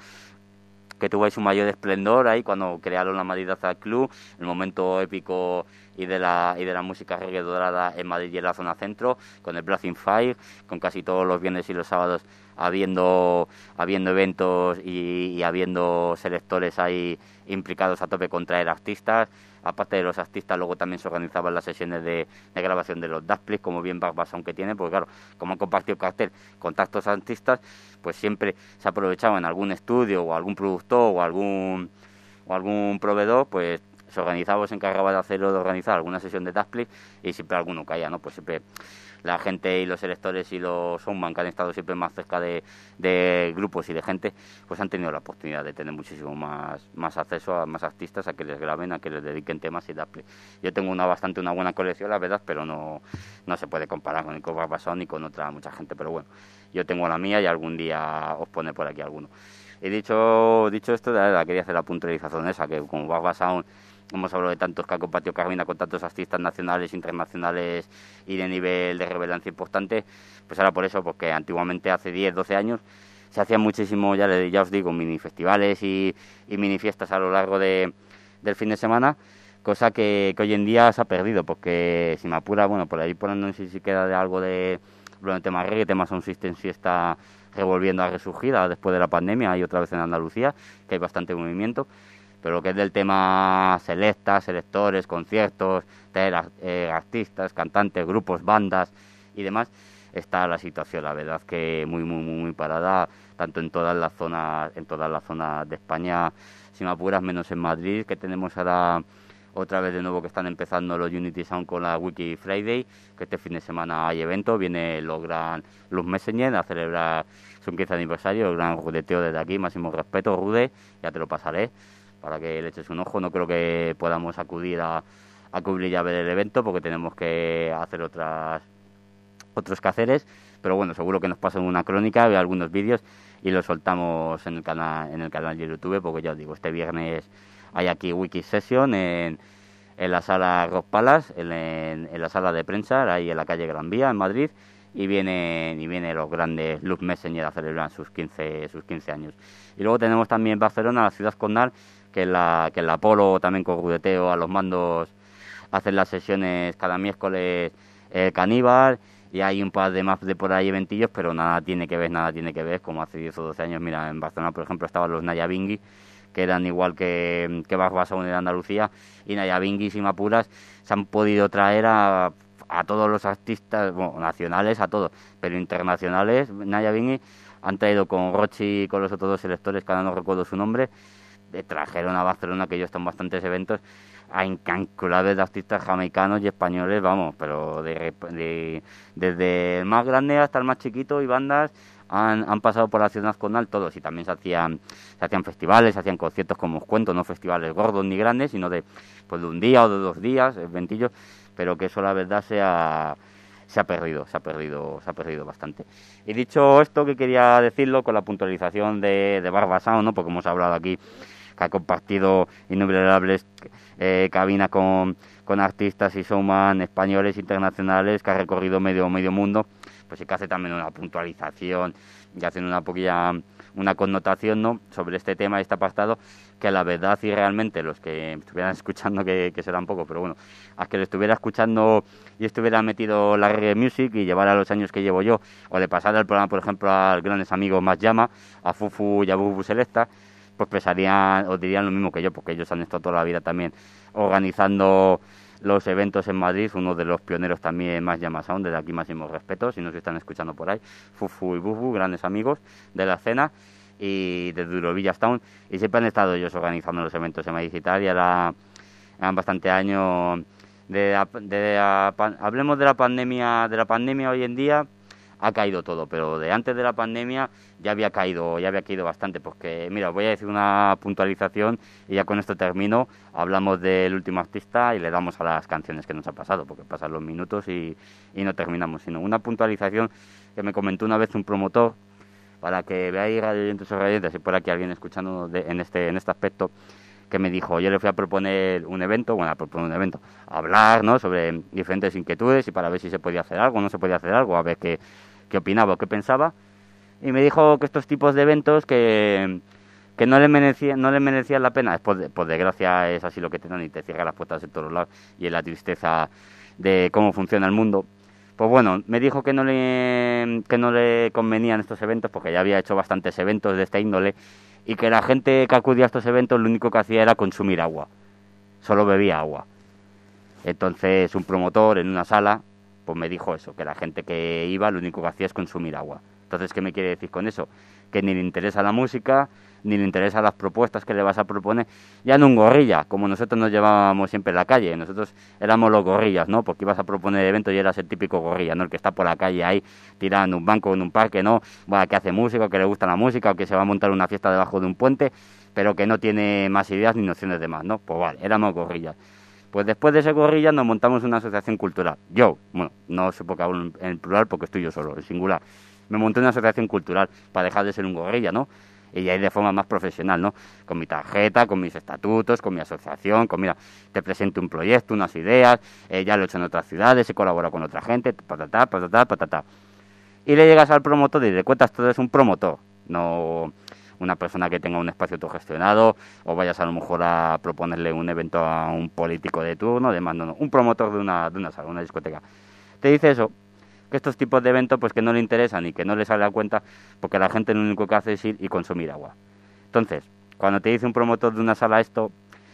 que tuvo su mayor esplendor ahí cuando crearon la Madrid Dancehall Crew, el momento épico y de la y de la música reggae dorada en Madrid y en la zona centro, con el Blazing Fire, con casi todos los viernes y los sábados habiendo habiendo eventos y, y habiendo selectores ahí implicados a tope con traer artistas. Aparte de los artistas, luego también se organizaban las sesiones de, de grabación de los Daft Punk, como bien Barba Sound que tiene, porque claro, como han compartido cartel con tantos artistas, pues siempre se aprovechaba en algún estudio o algún productor o algún o algún proveedor, pues se organizaba, se encargaba de hacerlo, de organizar alguna sesión de Daft Punk, y siempre alguno caía, ¿no? Pues siempre la gente y los electores y los soundman, que han estado siempre más cerca de, de grupos y de gente, pues han tenido la oportunidad de tener muchísimo más, más acceso a más artistas, a que les graben, a que les dediquen temas y Daft Punk. Yo tengo una bastante una buena colección, la verdad, pero no, no se puede comparar con el Barba Sound ni con otra mucha gente, pero bueno, yo tengo la mía y algún día os pone por aquí alguno. Y dicho, dicho esto, de verdad, quería hacer la puntualización esa, que como Barba Sound hemos hablado de tantos que ha compartido Carmina con tantos artistas nacionales, internacionales y de nivel de relevancia importante, pues ahora por eso, porque antiguamente hace diez, doce años se hacían muchísimo, ya, ya os digo, mini festivales y, y mini fiestas a lo largo de, del fin de semana, cosa que, que hoy en día se ha perdido, porque si me apura, bueno, por ahí por no sé si queda de algo de, bueno, el tema reggae, el tema sound system sí está revolviendo a resurgir después de la pandemia y otra vez en Andalucía, que hay bastante movimiento. Pero lo que es del tema selectas, selectores, conciertos, eh, artistas, cantantes, grupos, bandas y demás, está la situación, la verdad, que muy, muy, muy, muy parada, tanto en todas las zonas, en todas las zonas de España, si me apuras, menos en Madrid, que tenemos ahora otra vez de nuevo que están empezando los Unity Sound con la Wiki Friday, que este fin de semana hay evento, viene los gran Luz Messenger a celebrar su quince aniversario, el gran rudeteo desde aquí, máximo respeto, Rude, ya te lo pasaré, para que le eches un ojo. No creo que podamos acudir a, a cubrir ya ver el evento, porque tenemos que hacer otras otros quehaceres, pero bueno, seguro que nos pasan una crónica, veo algunos vídeos y los soltamos en el canal en el canal de YouTube, porque ya os digo, este viernes hay aquí Wiki Session en, en la sala Rock Palace, en, en, en la sala de prensa, ahí en la calle Gran Vía, en Madrid, y vienen y vienen los grandes Luz Messenger a celebrar sus quince, sus quince años. Y luego tenemos también en Barcelona, la ciudad condal, que en la, que en la Polo, también con rudeteo a los mandos, hacen las sesiones cada miércoles eh, Caníbal, y hay un par de más de por ahí eventillos, pero nada tiene que ver, nada tiene que ver, como hace diez o doce años. Mira, en Barcelona, por ejemplo, estaban los Nayabingui, que eran igual que, que Barba Sound en Andalucía, y Nayabingui y Mapuras se han podido traer a, a todos los artistas, bueno, nacionales, a todos, pero internacionales. Nayabingui han traído con Rochi y con los otros dos selectores, que ahora no recuerdo su nombre, trajeron a Barcelona, que ellos están en bastantes eventos, a incalculables de artistas jamaicanos y españoles, vamos, pero de, de, desde el más grande hasta el más chiquito, y bandas han, han pasado por la ciudad condal todos, y también se hacían se hacían festivales, se hacían conciertos, como os cuento, no festivales gordos ni grandes, sino de, pues de un día o de dos días, eventillos, pero que eso la verdad sea se ha perdido, se ha perdido, se ha perdido bastante. Y dicho esto, que quería decirlo con la puntualización de, de Barba Sound, ¿no? Porque hemos hablado aquí que ha compartido innumerables eh, cabinas con, con artistas y showman españoles, internacionales, que ha recorrido medio medio mundo, pues sí que hace también una puntualización y hacen una poquilla, una connotación, ¿no?, sobre este tema, este apartado, que la verdad y realmente los que estuvieran escuchando, que, que serán poco, pero bueno, a que lo estuviera escuchando y estuviera metido la reggae music y llevara los años que llevo yo, o le pasara el programa, por ejemplo, al grandes amigos Más Llama, a Fufu y a Bubu Selecta, pues pensarían o dirían lo mismo que yo, porque ellos han estado toda la vida también organizando los eventos en Madrid, uno de los pioneros también Más Llama Sound, desde aquí máximo respeto, si nos están escuchando por ahí, Fufu y Bubu, grandes amigos de la escena, y de Durovilla Town, y siempre han estado ellos organizando los eventos en Madrid y tal, y ahora han bastante años de, la, de la, hablemos de la pandemia, de la pandemia hoy en día ha caído todo, pero de antes de la pandemia ya había caído, ya había caído bastante, porque mira, voy a decir una puntualización y ya con esto termino, hablamos del último artista y le damos a las canciones que nos ha pasado, porque pasan los minutos y, y no terminamos, sino una puntualización que me comentó una vez un promotor, para que veáis radioyentes o radioyentes, si por aquí alguien escuchando de, en este en este aspecto, que me dijo, yo le fui a proponer un evento, bueno, a proponer un evento, a hablar, ¿no?, sobre diferentes inquietudes y para ver si se podía hacer algo, no se podía hacer algo, a ver qué, qué opinaba o qué pensaba, y me dijo que estos tipos de eventos que, que no le merecían no le merecían la pena, por, por desgracia es así lo que te dan y te cierra las puertas de todos lados, y es la tristeza de cómo funciona el mundo. Pues bueno, me dijo que no le que no le convenían estos eventos porque ya había hecho bastantes eventos de esta índole y que la gente que acudía a estos eventos lo único que hacía era consumir agua, solo bebía agua. Entonces un promotor en una sala pues me dijo eso, que la gente que iba lo único que hacía es consumir agua. Entonces, ¿qué me quiere decir con eso? Que ni le interesa la música, ni le interesan las propuestas que le vas a proponer. Ya no un gorrilla, como nosotros nos llevábamos siempre en la calle. Nosotros éramos los gorrillas, ¿no? Porque ibas a proponer eventos y eras el típico gorrilla, ¿no? El que está por la calle ahí, tirado en un banco, en un parque, ¿no? Bueno, que hace música, que le gusta la música, o que se va a montar una fiesta debajo de un puente, pero que no tiene más ideas ni nociones de más, ¿no? Pues vale, éramos gorrillas. Pues después de ese gorrilla nos montamos una asociación cultural. Yo, bueno, no supongo que hablo en plural porque estoy yo solo, en singular. Me monté una asociación cultural para dejar de ser un gorrilla, ¿no? Y ya ir de forma más profesional, ¿no? Con mi tarjeta, con mis estatutos, con mi asociación, con, mira, te presento un proyecto, unas ideas, eh, ya lo he hecho en otras ciudades, he colaborado con otra gente, patatá, patatá, patatá. Y le llegas al promotor y le cuentas todo, es un promotor, no una persona que tenga un espacio autogestionado o vayas a lo mejor a proponerle un evento a un político de turno, demás, no, no, un promotor de una, de una sala, una discoteca. Te dice eso, que estos tipos de eventos pues que no le interesan y que no le sale a cuenta porque la gente lo único que hace es ir y consumir agua. Entonces, cuando te dice un promotor de una sala esto,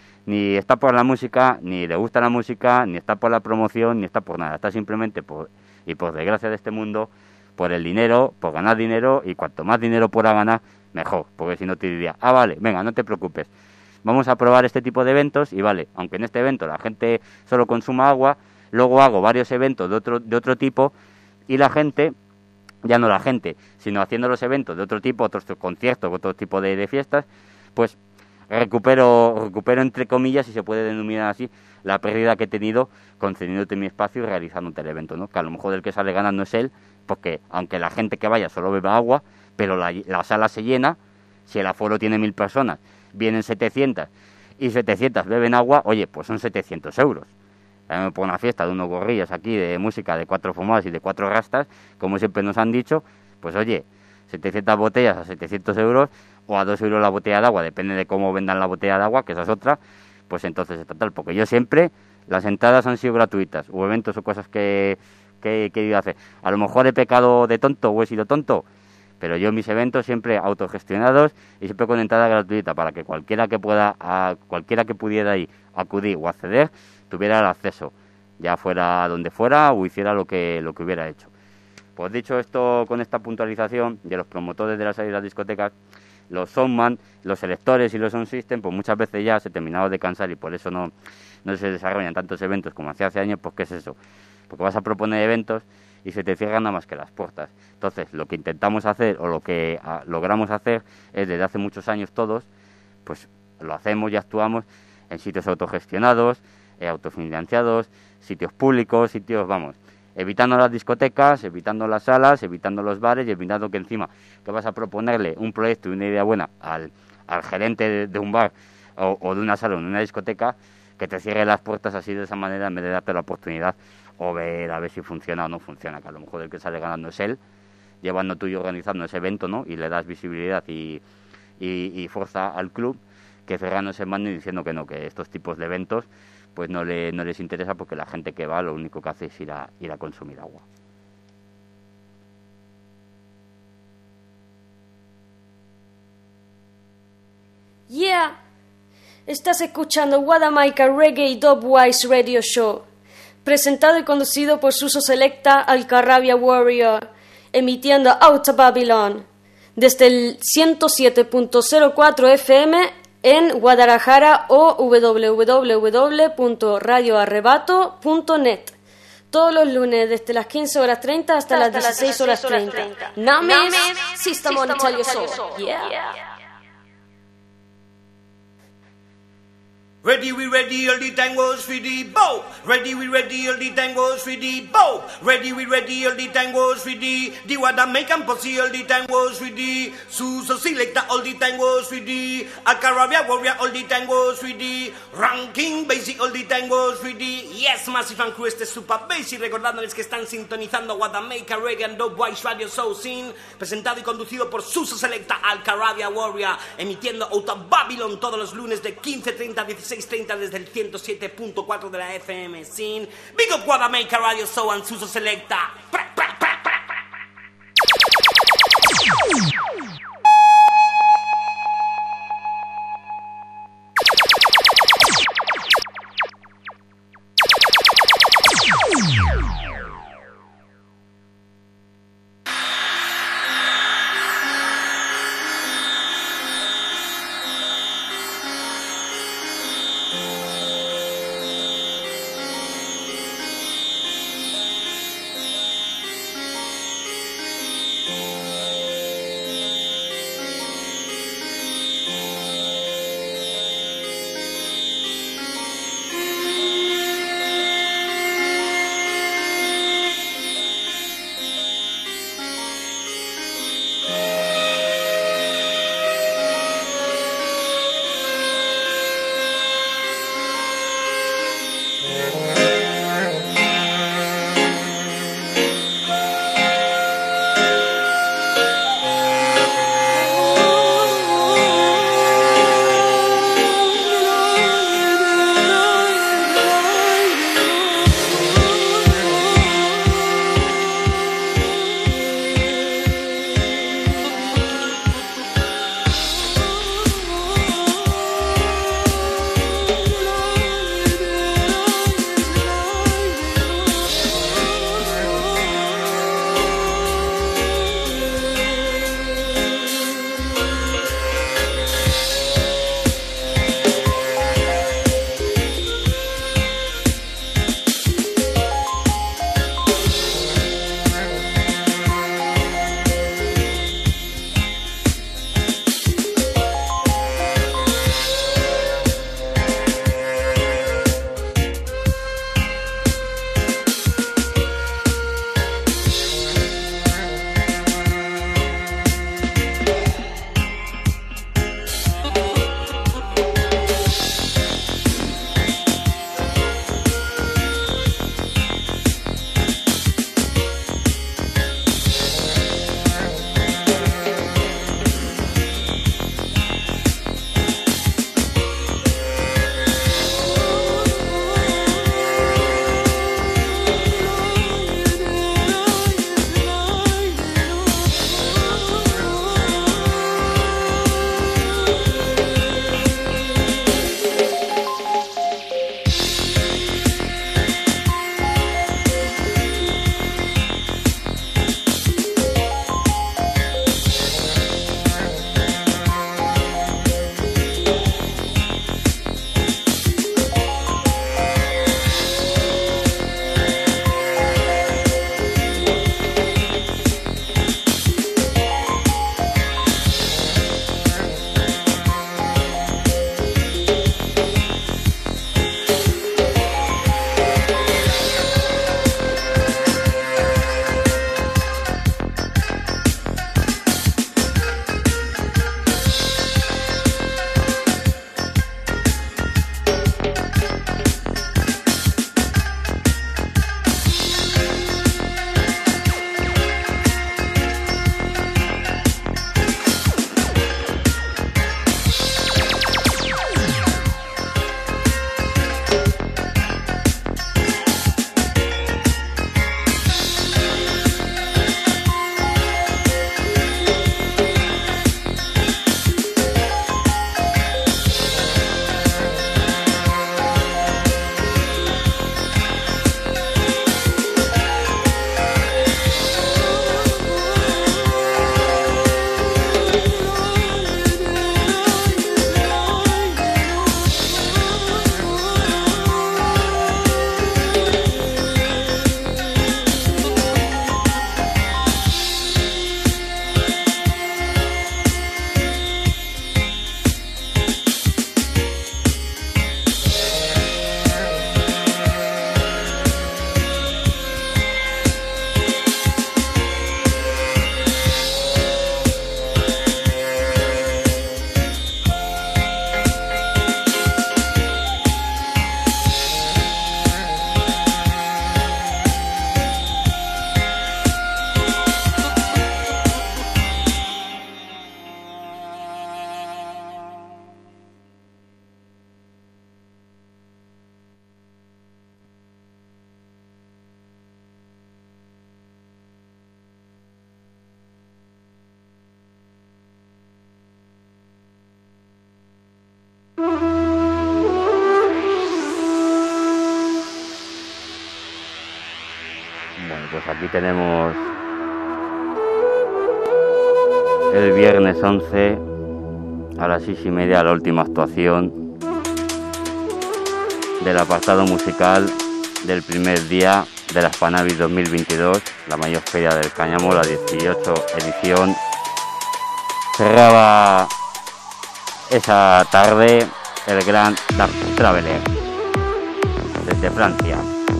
ni está por la música, ni le gusta la música, ni está por la promoción, ni está por nada, está simplemente por, y por desgracia de este mundo, por el dinero, por ganar dinero, y cuanto más dinero pueda ganar, mejor, porque si no te diría, ah, vale, venga, no te preocupes, vamos a probar este tipo de eventos, y vale, aunque en este evento la gente solo consuma agua, luego hago varios eventos de otro, de otro tipo, y la gente, ya no la gente, sino haciendo los eventos de otro tipo, otros conciertos, otro tipo de, de fiestas, pues recupero, recupero entre comillas, si se puede denominar así, la pérdida que he tenido concediéndote mi espacio y realizándote el evento, ¿no? Que a lo mejor el que sale ganando es él, porque aunque la gente que vaya solo beba agua, pero la, la sala se llena, si el aforo tiene mil personas, vienen setecientas, y setecientas beben agua, oye, pues son setecientos euros. Por una fiesta de unos gorrillas aquí de música de cuatro fumadas y de cuatro rastas, como siempre nos han dicho, pues oye, setecientas botellas a setecientos euros o a dos euros la botella de agua, depende de cómo vendan la botella de agua, que esa es otra, pues entonces es total, porque yo siempre, las entradas han sido gratuitas, o eventos o cosas que, que, que he ido a hacer. A lo mejor he pecado de tonto o he sido tonto, pero yo mis eventos siempre autogestionados y siempre con entrada gratuita, para que cualquiera que pueda, a, cualquiera que pudiera ir, acudir o acceder, tuviera el acceso, ya fuera donde fuera o hiciera lo que lo que hubiera hecho. Pues dicho esto, con esta puntualización de los promotores de las salidas de las discotecas, los soundman, los selectores y los sound system, pues muchas veces ya se terminaron de cansar y por eso no, no se desarrollan tantos eventos como hacía hace años. Pues ¿qué es eso? Porque vas a proponer eventos y se te cierran nada más que las puertas. Entonces, lo que intentamos hacer o lo que a, logramos hacer es, desde hace muchos años todos, pues lo hacemos y actuamos en sitios autogestionados, eh, autofinanciados, sitios públicos, sitios, vamos, evitando las discotecas, evitando las salas, evitando los bares y evitando que encima que vas a proponerle un proyecto y una idea buena al, al gerente de, de un bar o, o de una sala o de una discoteca, que te cierre las puertas así de esa manera en vez de darte la oportunidad o ver a ver si funciona o no funciona, que a lo mejor el que sale ganando es él, llevando tú y organizando ese evento, ¿no? Y le das visibilidad y, y, y fuerza al club, que cerrando ese mando y diciendo que no, que estos tipos de eventos pues no, le, no les interesa porque la gente que va lo único que hace es ir a, ir a consumir agua. Yeah, estás escuchando Guadamaica Reggae y Dubwise Radio Show, presentado y conducido por Suso Selecta Alcarrabia Warrior, emitiendo Out of Babylon desde el ciento siete punto cero cuatro F M en Guadalajara o w w w punto radio arrebato punto net. Todos los lunes desde las quince horas treinta hasta, hasta las dieciséis horas treinta. Names, System on Tell Your Soul. Yeah. yeah. Ready, we ready, all the tangos for the bow. Ready, we ready, all the tangos for the bow. Ready, we ready, all the tangos for the the Guadamaican posse, all the tangos for the Suso Selecta, all the tangos for the Alcarrabia Warrior, all the tangos for the Ranking Basic, all the tangos for the Yes, Massive and Crew, este es Super Basic, recordándoles que están sintonizando Guadamaica Reggae and Dubwise Radio Show Scene, presentado y conducido por Suso Selecta, Alcarrabia Warrior, emitiendo Out of Babylon todos los lunes de quince treinta a dieciséis treinta desde el ciento siete punto cuatro de la F M Scene. Big up Guadamaica Radio Show and Suso Selecta. Pra, pra, pra, pra, pra. tenemos el viernes once a las seis y media la última actuación del apartado musical del primer día de la Spanavis dos mil veintidós, la mayor feria del cáñamo, la dieciocho edición. Cerraba esa tarde el gran Daft Traveler desde Francia.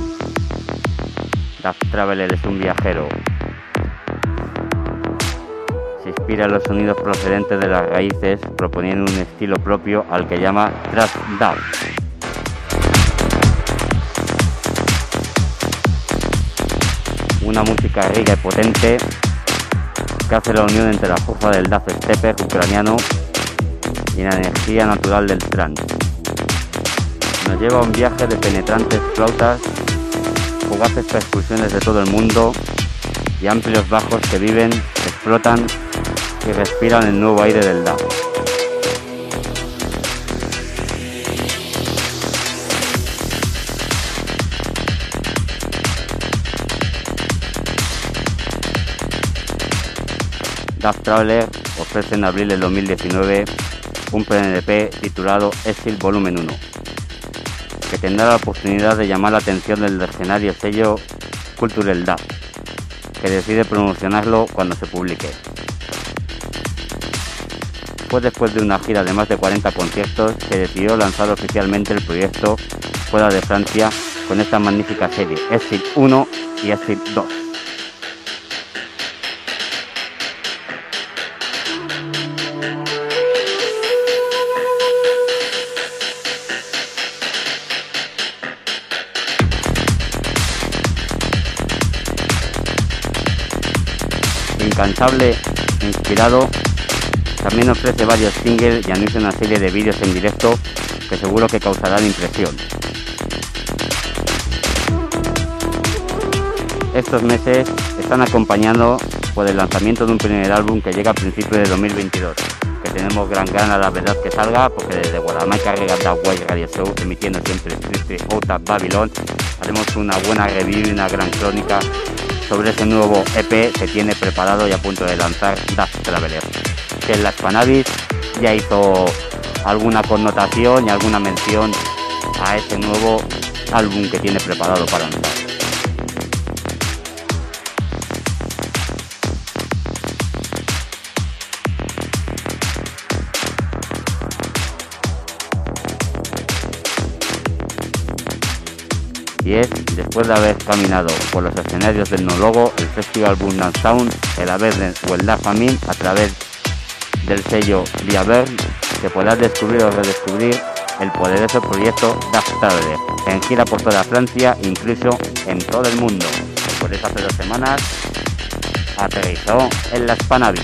Daft Traveler es un viajero. Se inspira en los sonidos procedentes de las raíces, proponiendo un estilo propio al que llama Thrash Daft. Una música rica y potente que hace la unión entre la fuerza del dubstep ucraniano y la energía natural del trance. Nos lleva a un viaje de penetrantes flautas, fugaces percusiones de todo el mundo y amplios bajos que viven, explotan y respiran el nuevo aire del dub. Daft Traveler ofrece en abril del dos mil diecinueve un P N P titulado Exil Volumen uno, que tendrá la oportunidad de llamar la atención del legendario sello Cultural Dub, que decide promocionarlo cuando se publique. Fue después de una gira de más de cuarenta conciertos que decidió lanzar oficialmente el proyecto fuera de Francia con esta magnífica serie, Exil uno y Exil dos. Incansable, inspirado, también ofrece varios singles y anuncia una serie de vídeos en directo que seguro que causarán impresión. Estos meses están acompañando por el lanzamiento de un primer álbum que llega a principios de dos mil veintidós, que tenemos gran ganas, la verdad, que salga, porque desde Guadamaica Reggae White Radio Show, emitiendo siempre Street Out of Babylon, haremos una buena review y una gran crónica sobre ese nuevo E P que tiene preparado y a punto de lanzar Daft Traveler, que en la Spanavis ya hizo alguna connotación y alguna mención a ese nuevo álbum que tiene preparado para lanzar. Y es después de haber caminado por los escenarios del No Logo, el Festival Burn Sound, el Awareness o el Daft Famine a través del sello Via Burn, que podrás descubrir o redescubrir el poderoso proyecto Daft Traveler, en gira por toda Francia, incluso en todo el mundo. Por eso hace dos semanas aterrizó en la Spanavis.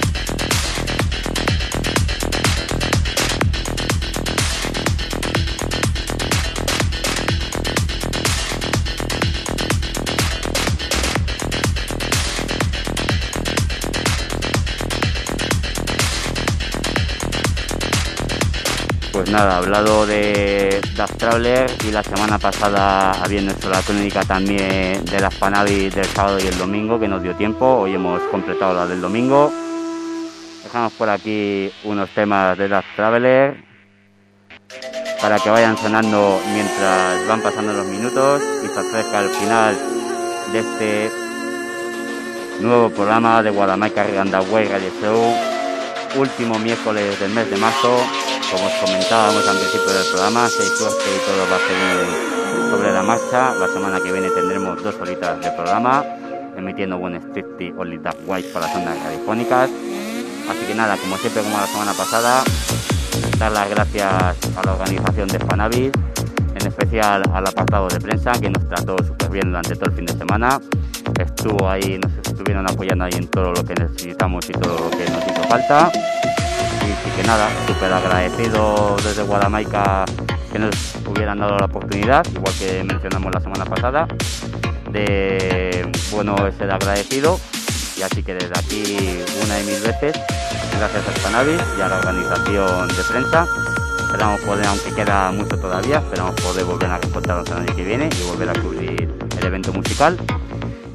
Pues nada, hablado de Daft Traveler, y la semana pasada habiendo hecho la crónica también de las Spanavis del sábado y el domingo, que nos dio tiempo. Hoy hemos completado la del domingo. Dejamos por aquí unos temas de Daft Traveler para que vayan sonando mientras van pasando los minutos y se acerca el final de este nuevo programa de Guadamaica Reggae Radio Show, último miércoles del mes de marzo. Como os comentábamos al principio del programa, seis suerte y todo va a seguir sobre la marcha. La semana que viene tendremos dos horitas de programa, emitiendo buen Strictly Only Daft White para las ondas radiofónicas. Así que nada, como siempre, como la semana pasada, dar las gracias a la organización de Spanavis, en especial al apartado de prensa, que nos trató súper bien durante todo el fin de semana. Estuvo ahí, nos estuvieron apoyando ahí en todo lo que necesitamos y todo lo que nos hizo falta. Y sí que nada, súper agradecido desde Guadamaica que nos hubieran dado la oportunidad, igual que mencionamos la semana pasada, de, bueno, ser agradecido. Y así que desde aquí, una y mil veces, gracias a Spanavis y a la organización de prensa. Esperamos poder, aunque queda mucho todavía, esperamos poder volver a reportarnos el año que viene y volver a cubrir el evento musical.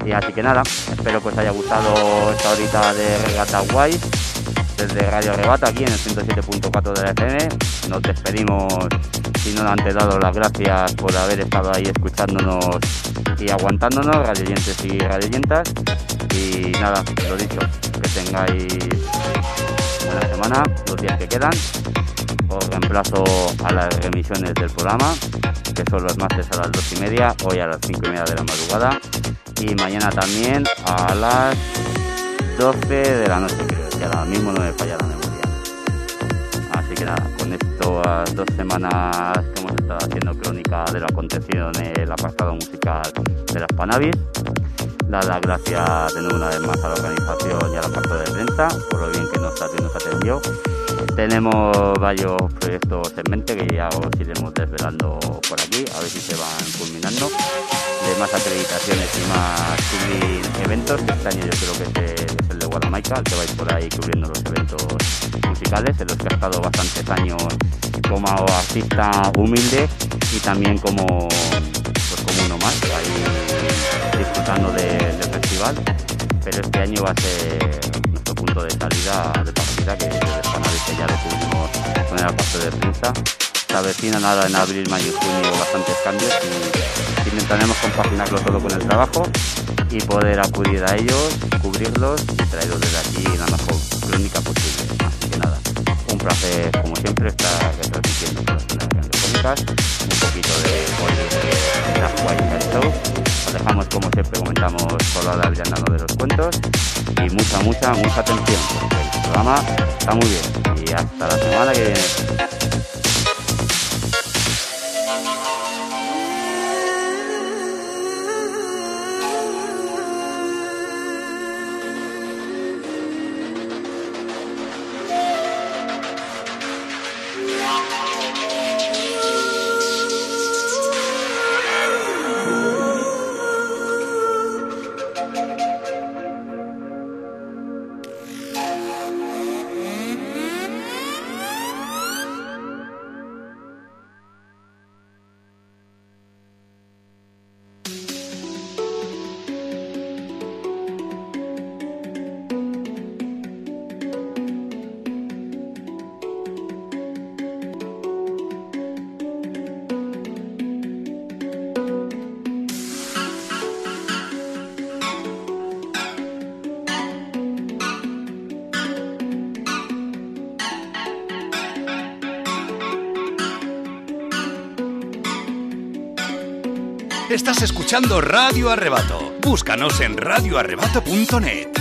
Y así que nada, espero que os haya gustado esta horita de Regata Guay desde Radio Arrebato aquí en el ciento siete punto cuatro de la F M. Nos despedimos sin no antes dado las gracias por haber estado ahí escuchándonos y aguantándonos, radioyentes y radioyentas. Y nada, lo dicho, que tengáis buena semana, los días que quedan. Os reemplazo a las remisiones del programa, que son los martes a las dos y media, hoy a las cinco y media de la madrugada, y mañana también a las doce de la noche, creo, que ahora mismo no me falla la memoria. Así que nada, con estas dos semanas que hemos estado haciendo crónica de lo acontecido en el apartado musical de las Panavis, dar las gracias de nuevo una vez más a la organización y al apartado de prensa por lo bien que nos, nos atendió. Tenemos varios proyectos en mente que ya os iremos desvelando por aquí, a ver si se van culminando, de más acreditaciones y más cubrir eventos, que este año yo creo que es el, es el de Guadamaica, el que vais por ahí cubriendo los eventos musicales, en los que ha estado bastantes años como artista humilde y también como, pues como uno más, ahí disfrutando de, del festival, pero este año va a ser nuestro punto de salida de partida, que desde Panavis, que ya lo tuvimos con el apartado de prensa. Se avecinan ahora en abril, mayo y junio bastantes cambios y intentaremos compaginarlo todo con el trabajo y poder acudir a ellos, cubrirlos y traerlos desde aquí la mejor crónica posible. Así que nada, un placer como siempre estar retransmitiendo con las radiofónicas, un poquito de hoy de la White Show. Os dejamos como siempre, comentamos por la hora del llanado de los cuentos y mucha, mucha, mucha atención, porque el programa está muy bien. Y hasta la semana que viene. Estás escuchando Radio Arrebato. Búscanos en radio arrebato punto net.